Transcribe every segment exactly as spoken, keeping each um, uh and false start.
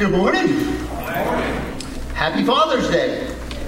Good morning. Good morning. Happy Father's Day.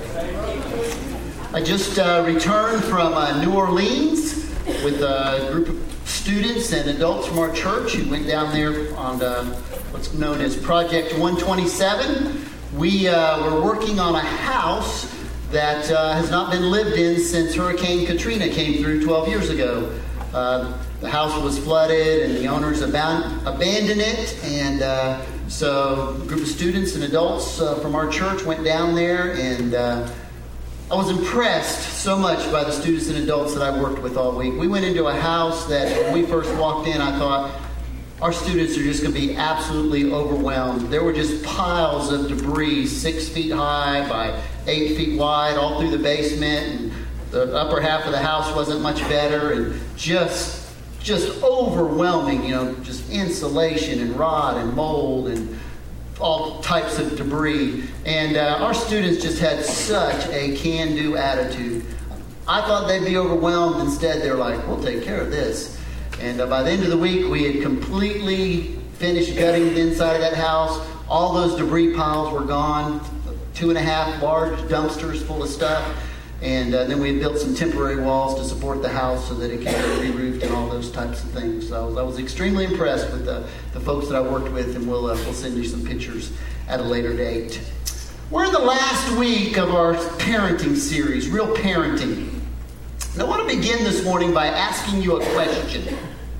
I just uh, returned from uh, New Orleans with a group of students and adults from our church who went down there on uh, what's known as Project one twenty-seven. We uh, were working on a house that uh, has not been lived in since Hurricane Katrina came through twelve years ago. Uh, the house was flooded and the owners aban- abandoned it, and uh, so a group of students and adults uh, from our church went down there, and uh, I was impressed so much by the students and adults that I worked with all week. We went into a house that when we first walked in, I thought, our students are just going to be absolutely overwhelmed. There were just piles of debris, six feet high by eight feet wide, all through the basement, and the upper half of the house wasn't much better, and just just overwhelming, you know, just insulation and rot and mold and all types of debris. And uh, our students just had such a can-do attitude. I thought they'd be overwhelmed. Instead, they're like, we'll take care of this. And uh, by the end of the week, we had completely finished gutting the inside of that house. All those debris piles were gone. Two and a half large dumpsters full of stuff. And uh, then we had built some temporary walls to support the house so that it could be re-roofed and all those types of things. So I was extremely impressed with the, the folks that I worked with, and we'll, uh, we'll send you some pictures at a later date. We're in the last week of our parenting series, Real Parenting. And I want to begin this morning by asking you a question.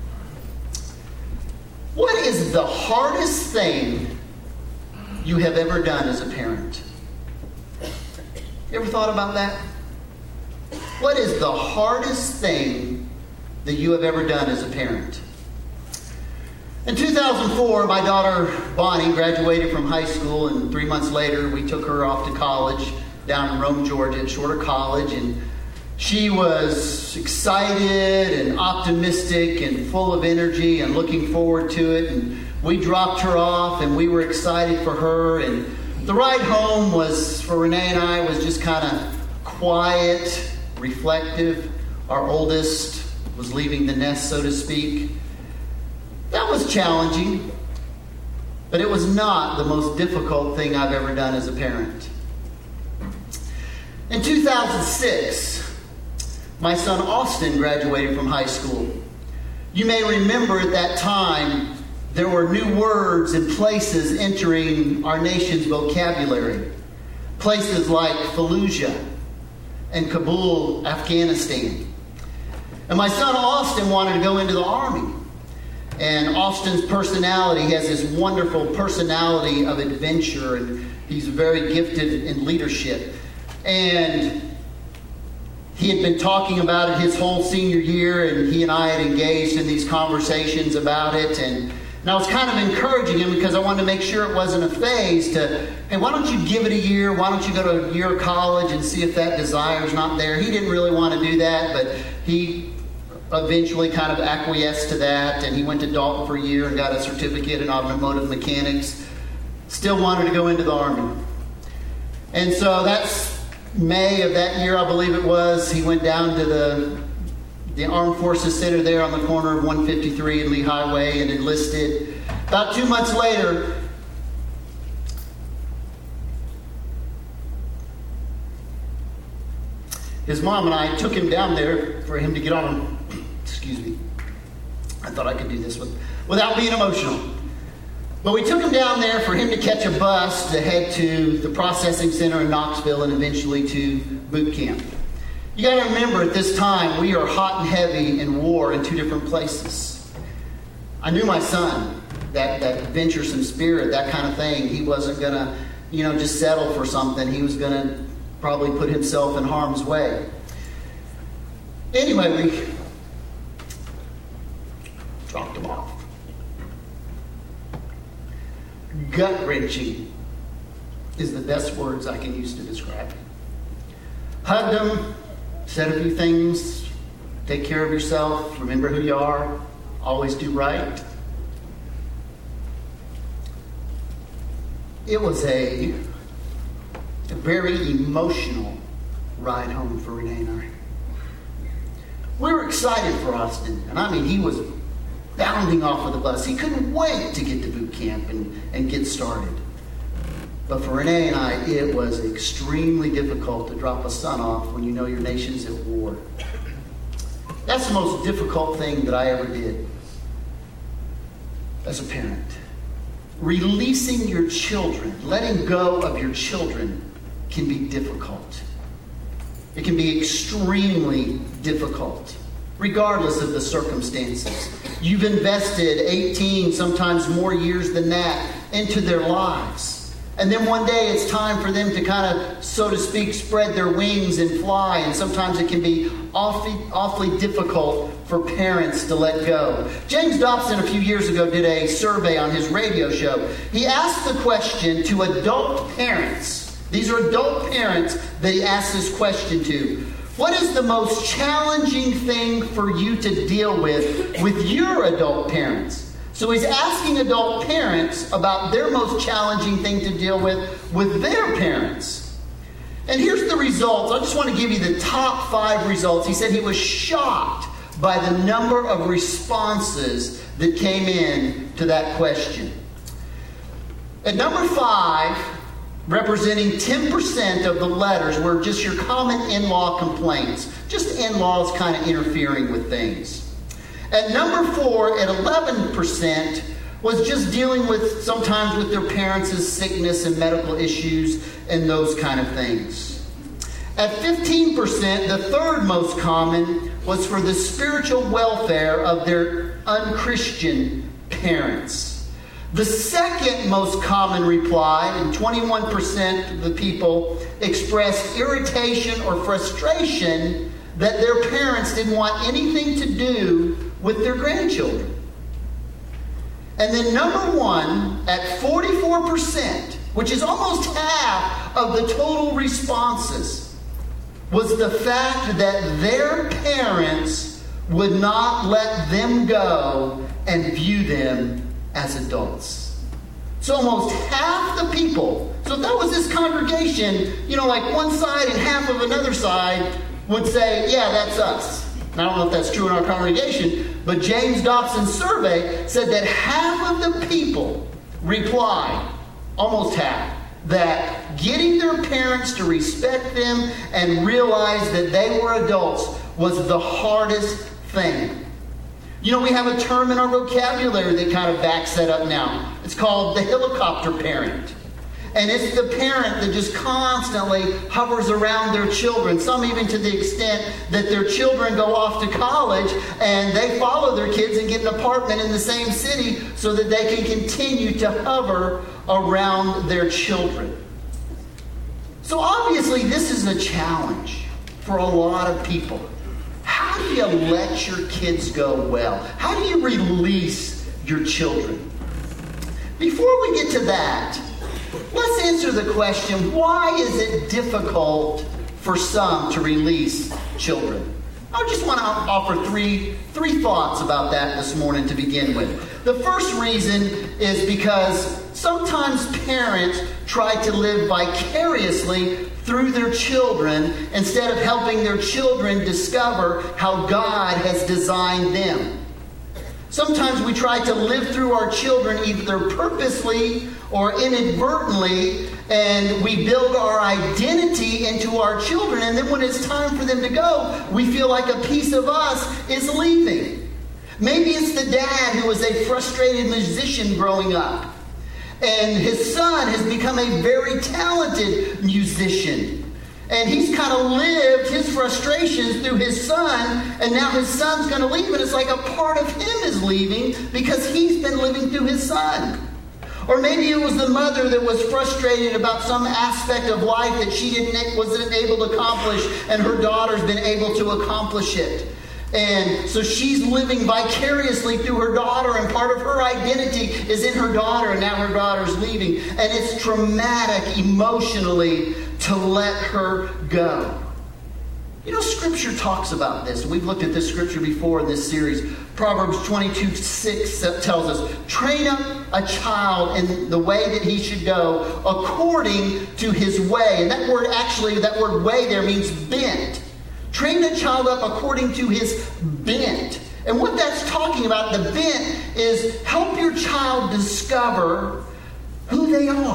What is the hardest thing you have ever done as a parent? You ever thought about that? What is the hardest thing that you have ever done as a parent? In two thousand four, my daughter Bonnie graduated from high school, and three months later we took her off to college down in Rome, Georgia at Shorter College, and she was excited and optimistic and full of energy and looking forward to it, and we dropped her off and we were excited for her, and the ride home was, for Renee and I, was just kind of quiet, reflective. Our oldest was leaving the nest, so to speak. That was challenging, but it was not the most difficult thing I've ever done as a parent. In two thousand six, my son Austin graduated from high school. You may remember at that time, there were new words and places entering our nation's vocabulary. Places like Fallujah and Kabul, Afghanistan. And my son Austin wanted to go into the Army. And Austin's personality, he has this wonderful personality of adventure, and he's very gifted in leadership. And he had been talking about it his whole senior year, and he and I had engaged in these conversations about it. And And I was kind of encouraging him because I wanted to make sure it wasn't a phase to, hey, why don't you give it a year? Why don't you go to a year of college and see if that desire's not there? He didn't really want to do that, but he eventually kind of acquiesced to that, and he went to Dalton for a year and got a certificate in automotive mechanics. Still wanted to go into the Army. And so that's May of that year, I believe it was. He went down to the the Armed Forces Center there on the corner of one fifty-three and Lee Highway and enlisted. About two months later, his mom and I took him down there for him to get on, excuse me, I thought I could do this with, without being emotional. But we took him down there for him to catch a bus to head to the processing center in Knoxville and eventually to boot camp. You got to remember, at this time, we are hot and heavy in war in two different places. I knew my son, that, that venturesome spirit, that kind of thing. He wasn't going to, you know, just settle for something. He was going to probably put himself in harm's way. Anyway, we dropped him off. Gut-wrenching is the best words I can use to describe it. Hugged him. Said a few things. Take care of yourself. Remember who you are. Always do right. It was a, a very emotional ride home for Renee and I. We were excited for Austin. And I mean, he was bounding off of the bus. He couldn't wait to get to boot camp and, and get started. But for Renee and I, it was extremely difficult to drop a son off when you know your nation's at war. That's the most difficult thing that I ever did as a parent. Releasing your children, letting go of your children can be difficult. It can be extremely difficult, regardless of the circumstances. You've invested eighteen, sometimes more years than that, into their lives. And then one day it's time for them to kind of, so to speak, spread their wings and fly. And sometimes it can be awfully, awfully difficult for parents to let go. James Dobson a few years ago did a survey on his radio show. He asked the question to adult parents. These are adult parents that he asked this question to. What is the most challenging thing for you to deal with with your adult parents? So he's asking adult parents about their most challenging thing to deal with with their parents. And here's the results. I just want to give you the top five results. He said he was shocked by the number of responses that came in to that question. At number five, representing ten percent of the letters were just your common in-law complaints. Just in-laws kind of interfering with things. At number four, at eleven percent, was just dealing with, sometimes with their parents' sickness and medical issues and those kind of things. At fifteen percent, the third most common was for the spiritual welfare of their unchristian parents. The second most common reply, and twenty-one percent of the people expressed irritation or frustration that their parents didn't want anything to do with their grandchildren. And then number one, at forty-four percent, which is almost half of the total responses, was the fact that their parents would not let them go and view them as adults. So almost half the people, so if that was this congregation, you know, like one side and half of another side would say, yeah, that's us. And I don't know if that's true in our congregation, but James Dobson's survey said that half of the people replied, almost half, that getting their parents to respect them and realize that they were adults was the hardest thing. You know, we have a term in our vocabulary that kind of backs that up now. It's called the helicopter parent. And it's the parent that just constantly hovers around their children, some even to the extent that their children go off to college and they follow their kids and get an apartment in the same city so that they can continue to hover around their children. So obviously this is a challenge for a lot of people. How do you let your kids go well? How do you release your children? Before we get to that, let's answer the question, why is it difficult for some to release children? I just want to offer three, three thoughts about that this morning to begin with. The first reason is because sometimes parents try to live vicariously through their children instead of helping their children discover how God has designed them. Sometimes we try to live through our children either purposely or inadvertently, and we build our identity into our children, and then when it's time for them to go, we feel like a piece of us is leaving. Maybe it's the dad who was a frustrated musician growing up, and his son has become a very talented musician. And he's kind of lived his frustrations through his son, and now his son's going to leave, and it's like a part of him is leaving because he's been living through his son. Or maybe it was the mother that was frustrated about some aspect of life that she didn't wasn't able to accomplish, and her daughter's been able to accomplish it. And so she's living vicariously through her daughter, and part of her identity is in her daughter, and now her daughter's leaving. And it's traumatic emotionally to let her go. You know, Scripture talks about this. We've looked at this Scripture before in this series. Proverbs twenty-two six tells us, train up a child in the way that he should go according to his way. And that word actually, that word way there means bent. Train a child up according to his bent. And what that's talking about, the bent, is help your child discover who they are.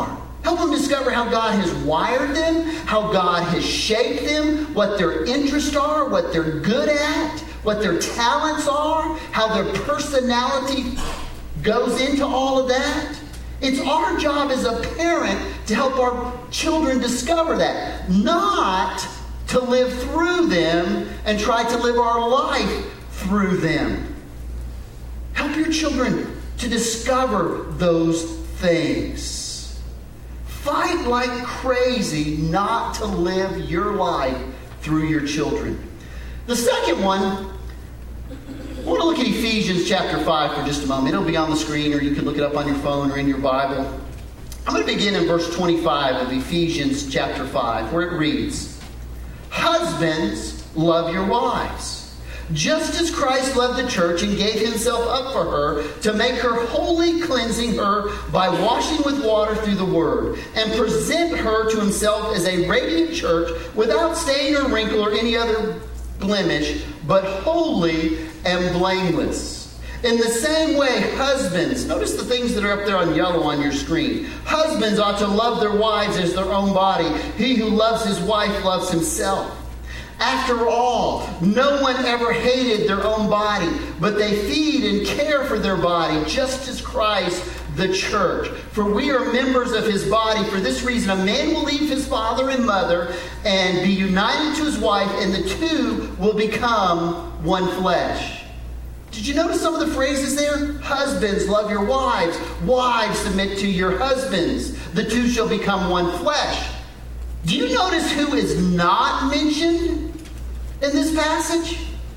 Help them discover how God has wired them, how God has shaped them, what their interests are, what they're good at, what their talents are, how their personality goes into all of that. It's our job as a parent to help our children discover that, not to live through them and try to live our life through them. Help your children to discover those things. Fight like crazy not to live your life through your children. The second one, I want to look at Ephesians chapter five for just a moment. It'll be on the screen, or you can look it up on your phone or in your Bible. I'm going to begin in verse twenty-five of Ephesians chapter five, where it reads, "Husbands, love your wives, just as Christ loved the church and gave himself up for her, to make her holy, cleansing her by washing with water through the word, and present her to himself as a radiant church, without stain or wrinkle or any other blemish, but holy and blameless. In the same way, husbands," notice the things that are up there on yellow on your screen. "Husbands ought to love their wives as their own body. He who loves his wife loves himself. After all, no one ever hated their own body, but they feed and care for their body, just as Christ the church. For we are members of his body. For this reason, a man will leave his father and mother and be united to his wife, and the two will become one flesh." Did you notice some of the phrases there? Husbands, love your wives. Wives, submit to your husbands. The two shall become one flesh. Do you notice who is not mentioned in this passage?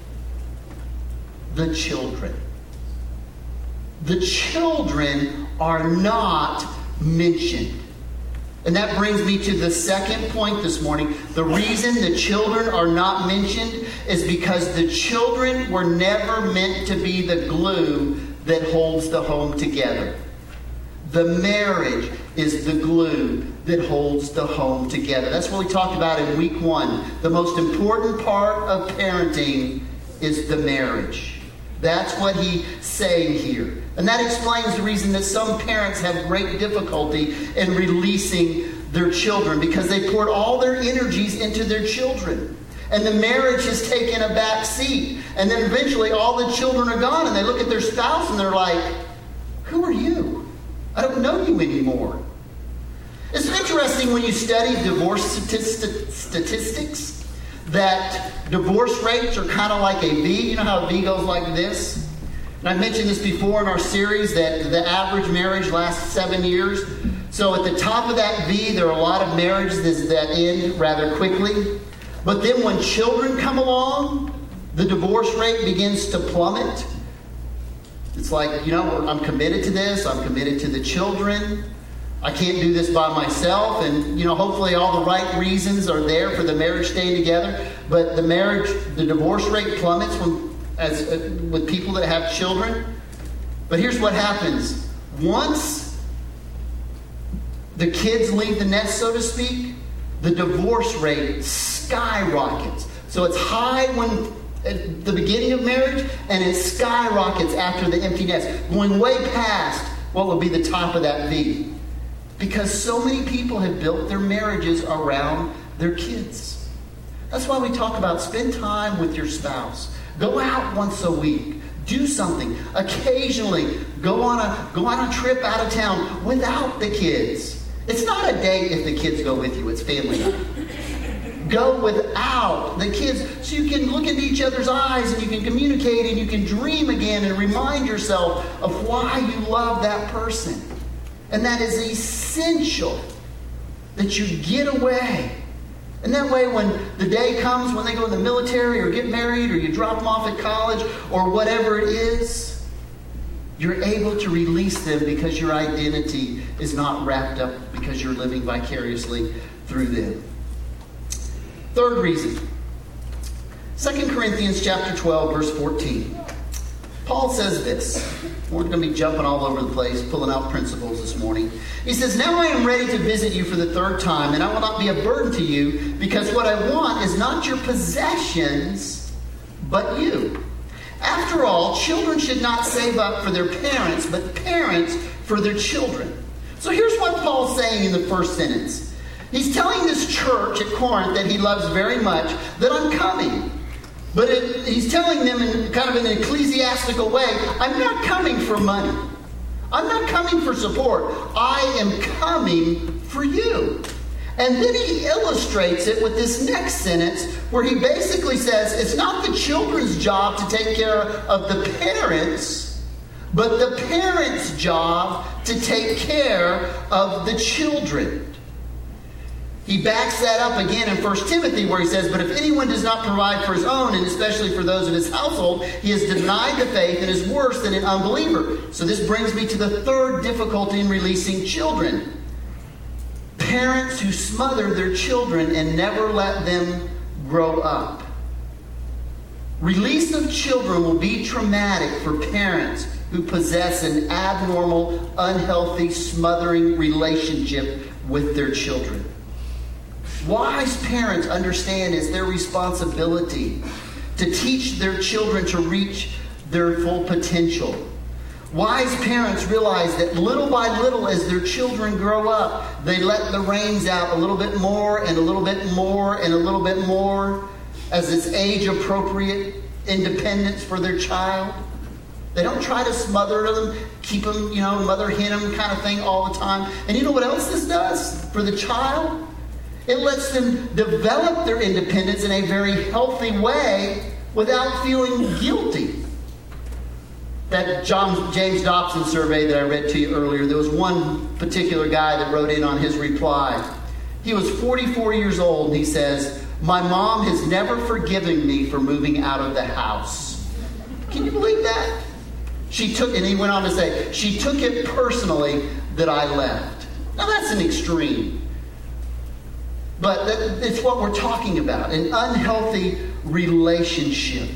The children. The children are not mentioned. And that brings me to the second point this morning. The reason the children are not mentioned is because the children were never meant to be the glue that holds the home together. The marriage is the glue that holds the home together. That's what we talked about in week one. The most important part of parenting is the marriage. That's what he's saying here. And that explains the reason that some parents have great difficulty in releasing their children, because they poured all their energies into their children. And the marriage has taken a back seat. And then eventually all the children are gone, and they look at their spouse and they're like, "Who are you? I don't know you anymore." It's interesting when you study divorce stati- statistics that divorce rates are kind of like a V. You know how a V goes like this? And I mentioned this before in our series that the average marriage lasts seven years. So at the top of that V, there are a lot of marriages that end rather quickly. But then when children come along, the divorce rate begins to plummet. It's like, you know, I'm committed to this. I'm committed to the children. I can't do this by myself. And, you know, hopefully all the right reasons are there for the marriage staying together. But the marriage, the divorce rate plummets when, as uh, with people that have children. But here's what happens. Once the kids leave the nest, so to speak, the divorce rate skyrockets. So it's high when at the beginning of marriage, and it skyrockets after the empty nest, going way past what would be the top of that V. Because so many people have built their marriages around their kids. That's why we talk about spend time with your spouse. Go out once a week. Do something. Occasionally, go on a go on a trip out of town without the kids. It's not a date if the kids go with you. It's family night. Go without the kids so you can look into each other's eyes and you can communicate and you can dream again and remind yourself of why you love that person. And that is essential that you get away. And that way when the day comes when they go in the military or get married or you drop them off at college or whatever it is, you're able to release them because your identity is not wrapped up because you're living vicariously through them. Third reason, Second Corinthians chapter twelve, verse fourteen. Paul says this. We're going to be jumping all over the place, pulling out principles this morning. He says, "Now I am ready to visit you for the third time, and I will not be a burden to you, because what I want is not your possessions, but you. After all, children should not save up for their parents, but parents for their children. So here's what Paul's saying in the first sentence. He's telling this church at Corinth that he loves very much, that I'm coming. But it, he's telling them in kind of an ecclesiastical way, I'm not coming for money. I'm not coming for support. I am coming for you. And then he illustrates it with this next sentence where he basically says it's not the children's job to take care of the parents, but the parents' job to take care of the children. He backs that up again in First Timothy where he says, but if anyone does not provide for his own, and especially for those of his household, he has denied the faith and is worse than an unbeliever. So this brings me to the third difficulty in releasing children. Parents who smother their children and never let them grow up. Release of children will be traumatic for parents who possess an abnormal, unhealthy, smothering relationship with their children. Wise parents understand it's their responsibility to teach their children to reach their full potential. Wise parents realize that little by little as their children grow up, they let the reins out a little bit more and a little bit more and a little bit more as it's age-appropriate independence for their child. They don't try to smother them, keep them, you know, mother hen them kind of thing all the time. And you know what else this does for the child? It lets them develop their independence in a very healthy way without feeling guilty. That John, James Dobson survey that I read to you earlier, there was one particular guy that wrote in on his reply. He was forty-four years old, and he says, my mom has never forgiven me for moving out of the house. Can you believe that? She took, and he went on to say, she took it personally that I left. Now that's an extreme. But that, it's what we're talking about, an unhealthy relationship.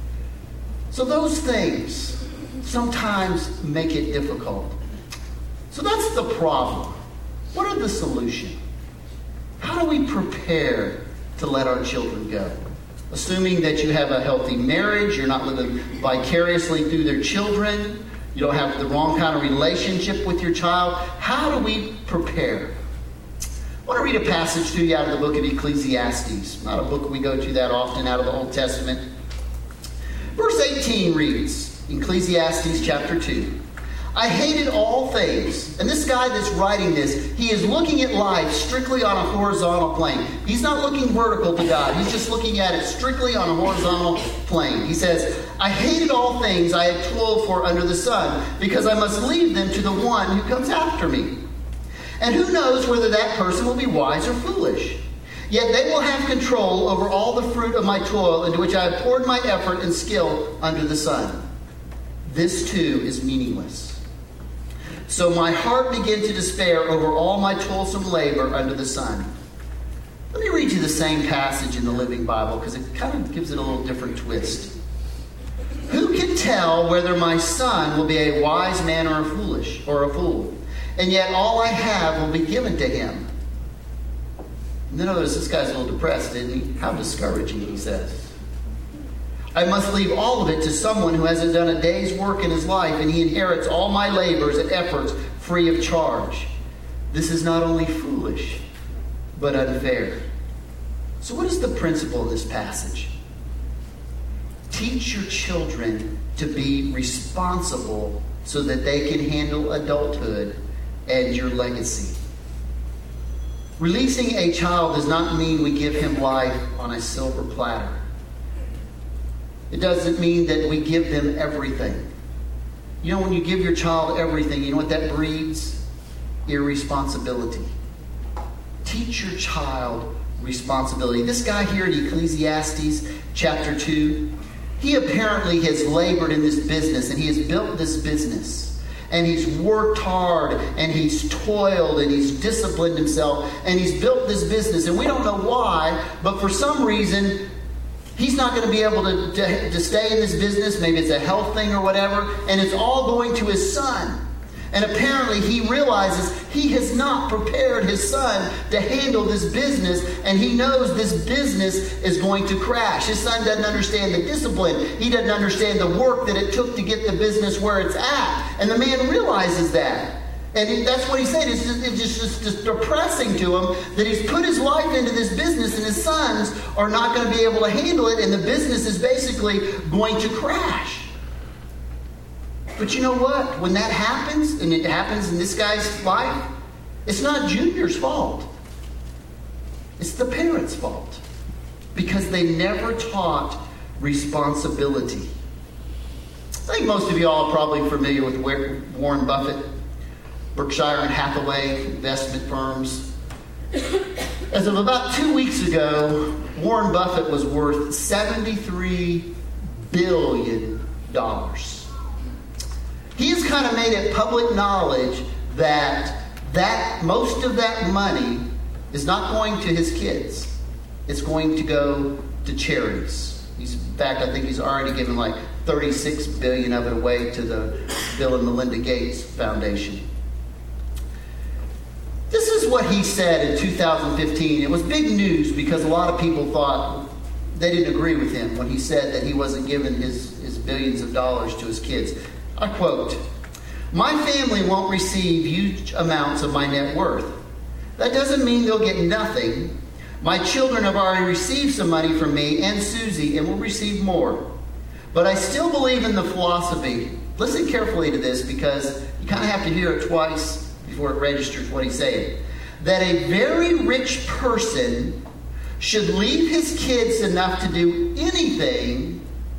So those things sometimes make it difficult. So that's the problem. What are the solutions? How do we prepare to let our children go? Assuming that you have a healthy marriage, you're not living vicariously through their children, you don't have the wrong kind of relationship with your child. How do we prepare? I want to read a passage to you out of the book of Ecclesiastes. Not a book we go to that often out of the Old Testament. Verse eighteen reads, Ecclesiastes chapter two. I hated all things. And this guy that's writing this, he is looking at life strictly on a horizontal plane. He's not looking vertical to God. He's just looking at it strictly on a horizontal plane. He says, I hated all things I had toiled for under the sun, because I must leave them to the one who comes after me. And who knows whether that person will be wise or foolish. Yet they will have control over all the fruit of my toil into which I have poured my effort and skill under the sun. This too is meaningless. So my heart began to despair over all my toilsome labor under the sun. Let me read you the same passage in the Living Bible because it kind of gives it a little different twist. Who can tell whether my son will be a wise man or a foolish or a fool? And yet all I have will be given to him. And then notice this guy's a little depressed, isn't he? How discouraging, he says. I must leave all of it to someone who hasn't done a day's work in his life, and he inherits all my labors and efforts free of charge. This is not only foolish, but unfair. So what is the principle of this passage? Teach your children to be responsible so that they can handle adulthood and your legacy. Releasing a child does not mean we give him life on a silver platter. It doesn't mean that we give them everything. You know, when you give your child everything, you know what that breeds? Irresponsibility. Teach your child responsibility. This guy here in Ecclesiastes chapter two, he apparently has labored in this business and he has built this business. And he's worked hard and he's toiled and he's disciplined himself and he's built this business. And we don't know why, but for some reason, he's not going to be able to, to, to stay in this business. Maybe it's a health thing or whatever. And it's all going to his son. And apparently he realizes he has not prepared his son to handle this business. And he knows this business is going to crash. His son doesn't understand the discipline. He doesn't understand the work that it took to get the business where it's at. And the man realizes that. And he, that's what he said. It's just, it's just, just, just depressing to him that he's put his life into this business and his sons are not going to be able to handle it, and the business is basically going to crash. But you know what? When that happens, and it happens in this guy's life, it's not Junior's fault. It's the parents' fault. Because they never taught responsibility. I think most of you all are probably familiar with Warren Buffett, Berkshire and Hathaway investment firms. As of about two weeks ago, Warren Buffett was worth seventy-three billion dollars. He has kind of made it public knowledge that, that most of that money is not going to his kids. It's going to go to charities. He's, in fact, I think he's already given like thirty-six billion dollars of it away to the Bill and Melinda Gates Foundation. This is what he said in two thousand fifteen. It was big news because a lot of people thought they didn't agree with him when he said that he wasn't giving his, his billions of dollars to his kids. I quote, "My family won't receive huge amounts of my net worth. That doesn't mean they'll get nothing. My children have already received some money from me and Susie and will receive more. But I still believe in the philosophy." Listen carefully to this because you kind of have to hear it twice before it registers what he's saying. That a very rich person should leave his kids enough to do anything,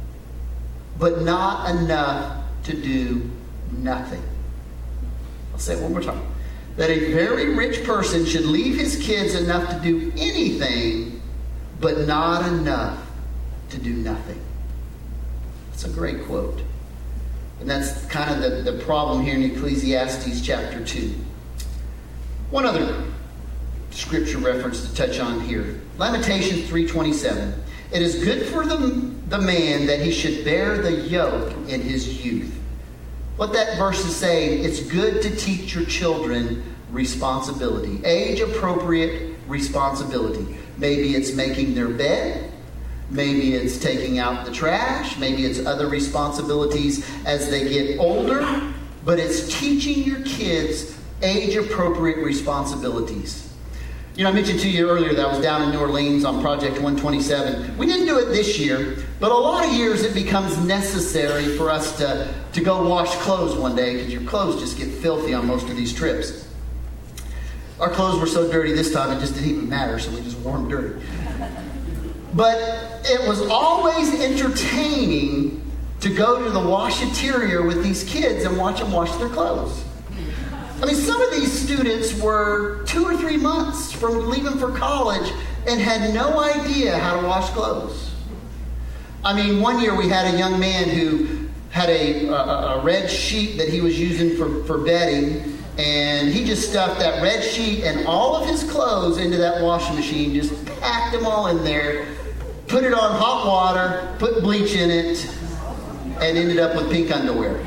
but not enough to do nothing. I'll say it one more time. That a very rich person should leave his kids enough to do anything, but not enough to do nothing. That's a great quote. And that's kind of the, the problem here in Ecclesiastes chapter two. One other scripture reference to touch on here. Lamentations three twenty-seven. "It is good for the, the man that he should bear the yoke in his youth." What that verse is saying, it's good to teach your children responsibility. Age-appropriate responsibility. Maybe it's making their bed. Maybe it's taking out the trash. Maybe it's other responsibilities as they get older. But it's teaching your kids age-appropriate responsibilities. You know, I mentioned to you earlier that I was down in New Orleans on Project one twenty-seven. We didn't do it this year, but a lot of years it becomes necessary for us to, to go wash clothes one day because your clothes just get filthy on most of these trips. Our clothes were so dirty this time it just didn't even matter, so we just wore them dirty. But it was always entertaining to go to the washateria with these kids and watch them wash their clothes. I mean, some of these students were two or three months from leaving for college and had no idea how to wash clothes. I mean, one year we had a young man who had a, a, a red sheet that he was using for, for bedding, and he just stuffed that red sheet and all of his clothes into that washing machine, just packed them all in there, put it on hot water, put bleach in it, and ended up with pink underwear.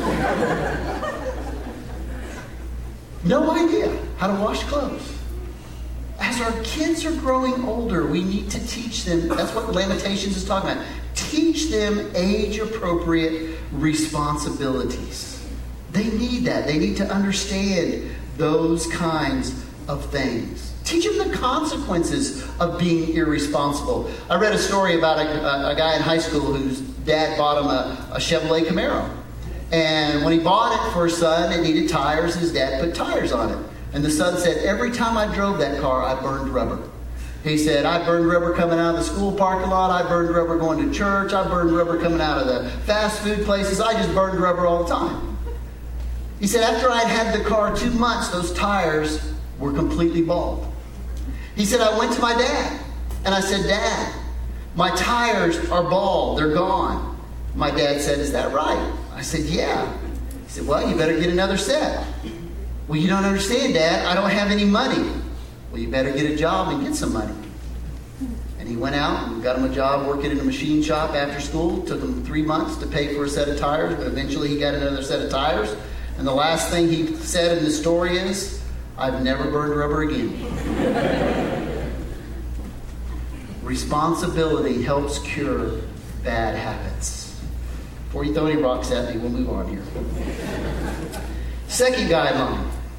No idea how to wash clothes. As our kids are growing older, we need to teach them. That's what Lamentations is talking about. Teach them age-appropriate responsibilities. They need that. They need to understand those kinds of things. Teach them the consequences of being irresponsible. I read a story about a, a, a guy in high school whose dad bought him a, a Chevrolet Camaro. And when he bought it for his son, it needed tires. His dad put tires on it. And the son said, "Every time I drove that car, I burned rubber." He said, "I burned rubber coming out of the school parking lot. I burned rubber going to church. I burned rubber coming out of the fast food places. I just burned rubber all the time." He said, "After I'd had the car two months, those tires were completely bald." He said, "I went to my dad and I said, 'Dad, my tires are bald. They're gone.' My dad said, 'Is that right?' I said, 'Yeah.' He said, 'Well, you better get another set.' 'Well, you don't understand, Dad. I don't have any money.' 'Well, you better get a job and get some money.' And he went out and got him a job working in a machine shop after school. Took him three months to pay for a set of tires, but eventually he got another set of tires. And the last thing he said in the story is, 'I've never burned rubber again.'" Responsibility helps cure bad habits. Before you throw any rocks at me, we'll move on here. Second guideline.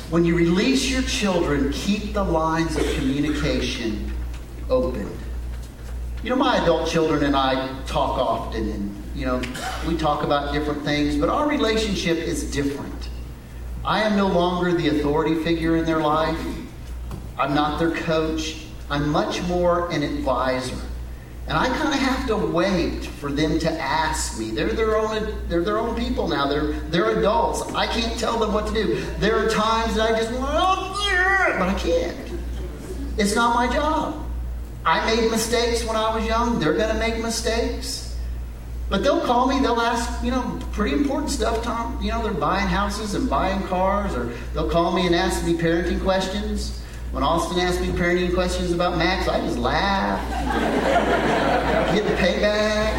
When you release your children, keep the lines of communication open. You know, my adult children and I talk often, and, you know, we talk about different things, but our relationship is different. I am no longer the authority figure in their life. I'm not their coach. I'm much more an advisor. And I kind of have to wait for them to ask me. They're their own, they're their own people now. They're, they're adults. I can't tell them what to do. There are times that I just want to, but I can't. It's not my job. I made mistakes when I was young. They're going to make mistakes. But they'll call me. They'll ask, you know, pretty important stuff, Tom. You know, they're buying houses and buying cars. Or they'll call me and ask me parenting questions. When Austin asked me parenting questions about Max, I just laugh. Get the payback.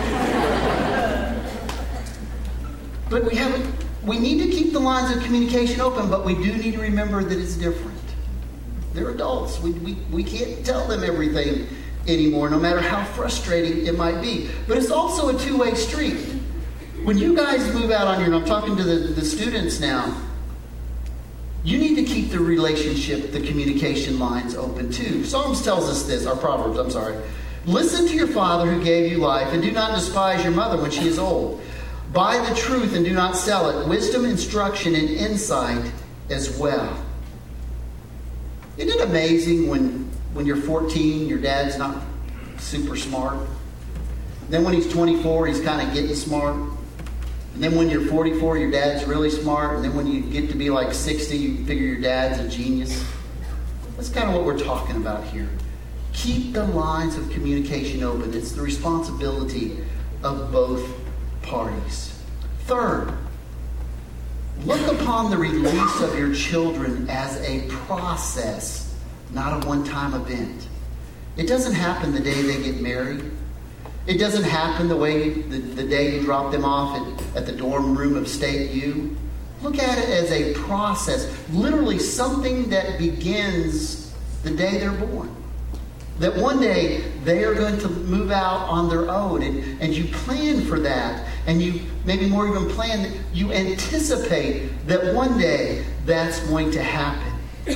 But we haven't. We need to keep the lines of communication open, but we do need to remember that it's different. They're adults. We, we, we can't tell them everything anymore, no matter how frustrating it might be. But it's also a two-way street. When you guys move out on your own, I'm talking to the, the students now, you need to keep the relationship, the communication lines open too. Psalms tells us this, or Proverbs, I'm sorry. Listen to your father who gave you life, and do not despise your mother when she is old. Buy the truth and do not sell it. Wisdom, instruction, and insight as well. Isn't it amazing when, when you're fourteen, your dad's not super smart? Then when he's twenty-four, he's kind of getting smart. And then when you're forty-four, your dad's really smart. And then when you get to be like sixty, you figure your dad's a genius. That's kind of what we're talking about here. Keep the lines of communication open. It's the responsibility of both parties. Third, look upon the release of your children as a process, not a one-time event. It doesn't happen the day they get married. It doesn't happen the way the, the day you drop them off at, at the dorm room of State U. Look at it as a process, literally something that begins the day they're born. That one day they are going to move out on their own, and, and you plan for that, and you maybe more even plan that you anticipate that one day that's going to happen.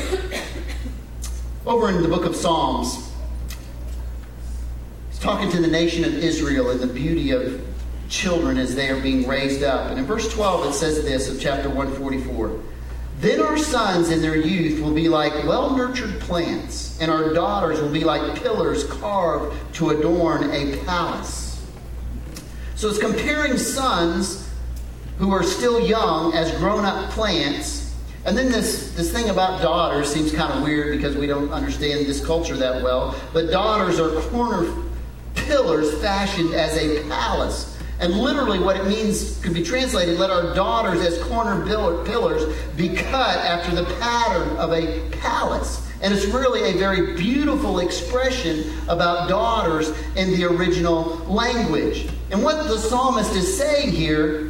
Over in the book of Psalms, talking to the nation of Israel and the beauty of children as they are being raised up. And in verse twelve it says this of chapter one forty-four. Then our sons in their youth will be like well-nurtured plants, and our daughters will be like pillars carved to adorn a palace. So it's comparing sons who are still young as grown-up plants. And then this, this thing about daughters seems kind of weird because we don't understand this culture that well. But daughters are corner pillars fashioned as a palace. And literally what it means could be translated, let our daughters as corner pillars be cut after the pattern of a palace. And it's really a very beautiful expression about daughters in the original language. And what the psalmist is saying here,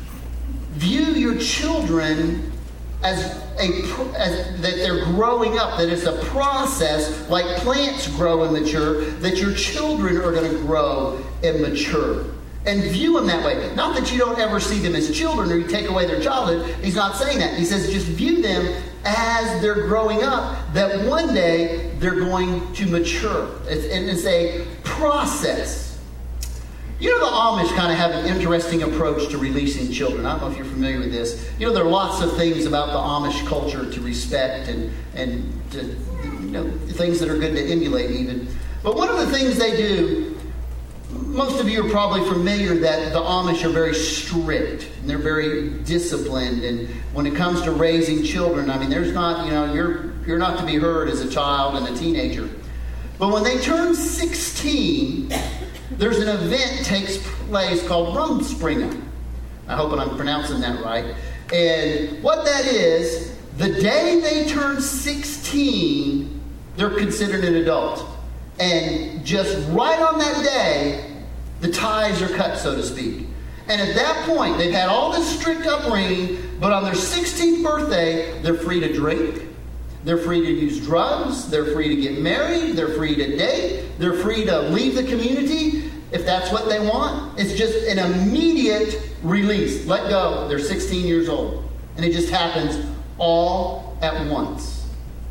view your children as a as that they're growing up, that it's a process like plants grow and mature, that your children are going to grow and mature. And view them that way. Not that you don't ever see them as children or you take away their childhood. He's not saying that. He says just view them as they're growing up, that one day they're going to mature. It's, and it's a process. You know, the Amish kind of have an interesting approach to releasing children. I don't know if you're familiar with this. You know, there are lots of things about the Amish culture to respect and, and to, you know, things that are good to emulate even. But one of the things they do, most of you are probably familiar that the Amish are very strict and they're very disciplined. And when it comes to raising children, I mean, there's not, you know, you're you're not to be heard as a child and a teenager. But when they turn sixteen, there's an event takes place called Rumspringa. I hope I'm pronouncing that right. And what that is, the day they turn sixteen, they're considered an adult. And just right on that day, the ties are cut, so to speak. And at that point, they've had all this strict upbringing, but on their sixteenth birthday, they're free to drink. They're free to use drugs. They're free to get married. They're free to date. They're free to leave the community if that's what they want. It's just an immediate release. Let go. They're sixteen years old. And it just happens all at once.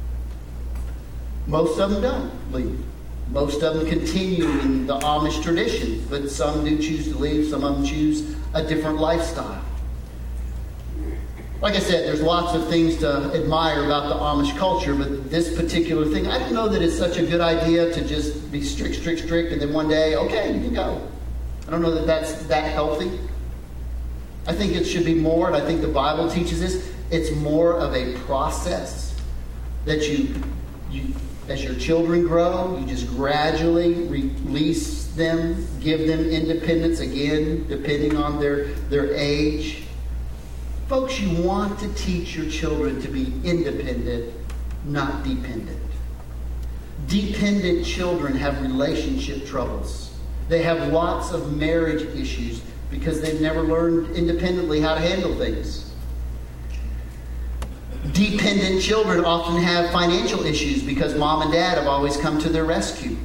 Most of them don't leave. Most of them continue in the Amish tradition, but some do choose to leave. Some of them choose a different lifestyle. Like I said, there's lots of things to admire about the Amish culture, but this particular thing, I don't know that it's such a good idea to just be strict, strict, strict, and then one day, okay, you can go. I don't know that that's that healthy. I think it should be more, and I think the Bible teaches this, it's more of a process that you, you as your children grow, you just gradually release them, give them independence, again, depending on their, their age. Folks, you want to teach your children to be independent, not dependent. Dependent children have relationship troubles. They have lots of marriage issues because they've never learned independently how to handle things. Dependent children often have financial issues because mom and dad have always come to their rescue.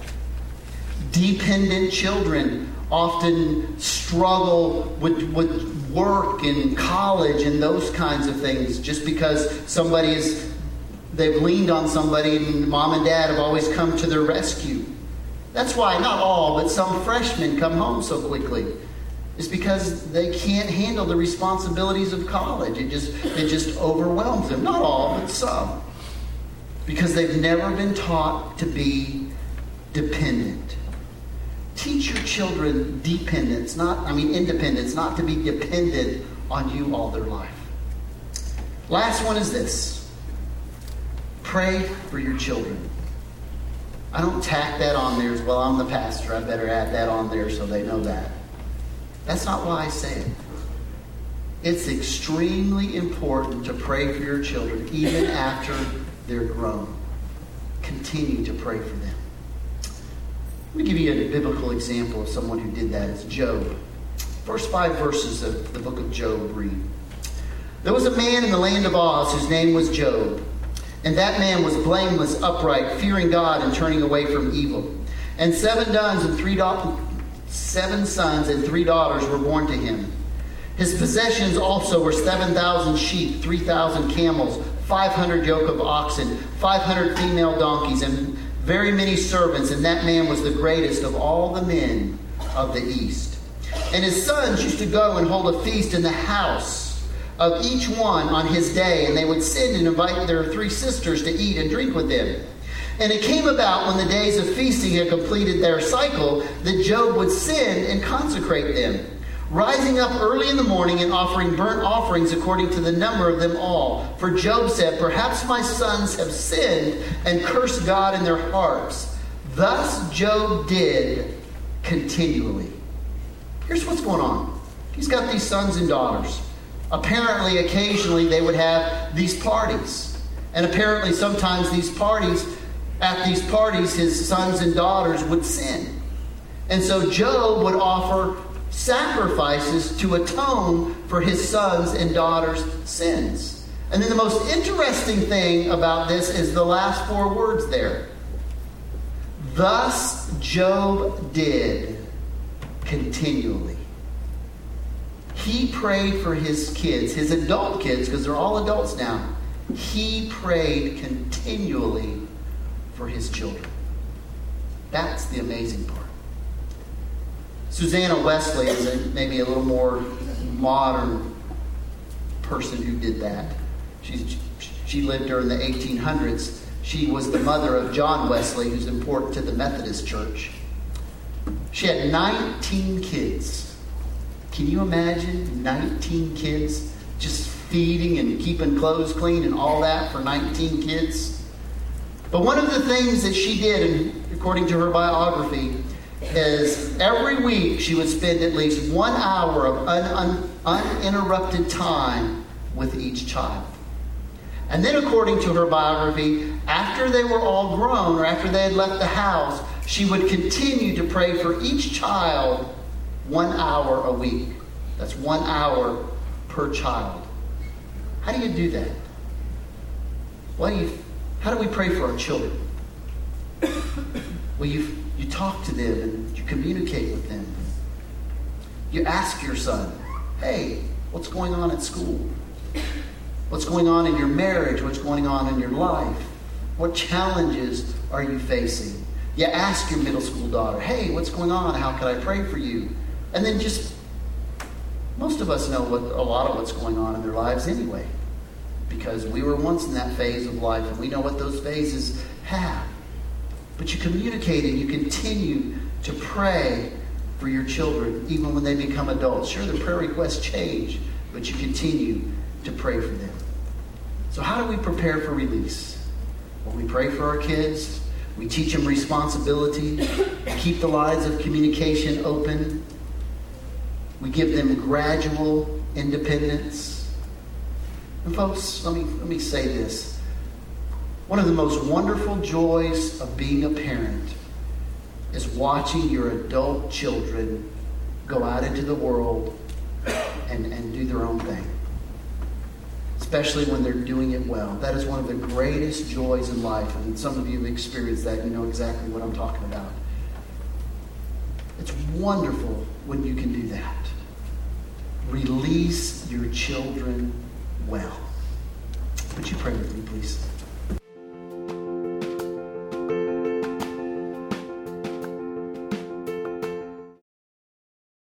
Dependent children often struggle with, with work and college and those kinds of things just because somebody is, they've leaned on somebody and mom and dad have always come to their rescue. That's why not all, but some freshmen come home so quickly. It's because they can't handle the responsibilities of college. It just, it just overwhelms them. Not all, but some. Because they've never been taught to be dependent. Teach your children dependence, not, I mean independence, not to be dependent on you all their life. Last one is this. Pray for your children. I don't tack that on there as well. I'm the pastor. I better add that on there so they know that. That's not why I say it. It's extremely important to pray for your children even after they're grown. Continue to pray for them. Let me give you a biblical example of someone who did that. It's Job. First five verses of the book of Job read. There was a man in the land of Oz whose name was Job. And that man was blameless, upright, fearing God and turning away from evil. And seven sons and three daughters, seven sons and three daughters were born to him. His possessions also were seven thousand sheep, three thousand camels, five hundred yoke of oxen, five hundred female donkeys, and very many servants, and that man was the greatest of all the men of the East. And his sons used to go and hold a feast in the house of each one on his day, and they would send and invite their three sisters to eat and drink with them. And it came about when the days of feasting had completed their cycle that Job would send and consecrate them, rising up early in the morning and offering burnt offerings according to the number of them all. For Job said, perhaps my sons have sinned and cursed God in their hearts. Thus Job did continually. Here's what's going on. He's got these sons and daughters. Apparently, occasionally, they would have these parties. And apparently, sometimes these parties, at these parties, his sons and daughters would sin. And so Job would offer sacrifices to atone for his sons and daughters' sins. And then the most interesting thing about this is the last four words there. Thus Job did continually. He prayed for his kids, his adult kids, because they're all adults now. He prayed continually for his children. That's the amazing part. Susanna Wesley is a, maybe a little more modern person who did that. She's, she lived during the eighteen hundreds. She was the mother of John Wesley, who's important to the Methodist Church. She had nineteen kids. Can you imagine nineteen kids just feeding and keeping clothes clean and all that for nineteen kids? But one of the things that she did, and according to her biography, is every week she would spend at least one hour of un, un, uninterrupted time with each child. And then according to her biography, after they were all grown or after they had left the house, she would continue to pray for each child one hour a week. That's one hour per child. How do you do that? Well, you, how do we pray for our children? Well, you you talk to them and you communicate with them. You ask your son, hey, what's going on at school? What's going on in your marriage? What's going on in your life? What challenges are you facing? You ask your middle school daughter, hey, what's going on? How can I pray for you? And then just, most of us know what a lot of what's going on in their lives anyway, because we were once in that phase of life and we know what those phases have. But you communicate and you continue to pray for your children even when they become adults. Sure, the prayer requests change, but you continue to pray for them. So how do we prepare for release? Well, we pray for our kids. We teach them responsibility. We keep the lines of communication open. We give them gradual independence. And folks, let me, let me say this. One of the most wonderful joys of being a parent is watching your adult children go out into the world and, and do their own thing. Especially when they're doing it well. That is one of the greatest joys in life. And some of you have experienced that. You know exactly what I'm talking about. It's wonderful when you can do that. Release your children well. Would you pray with me, please?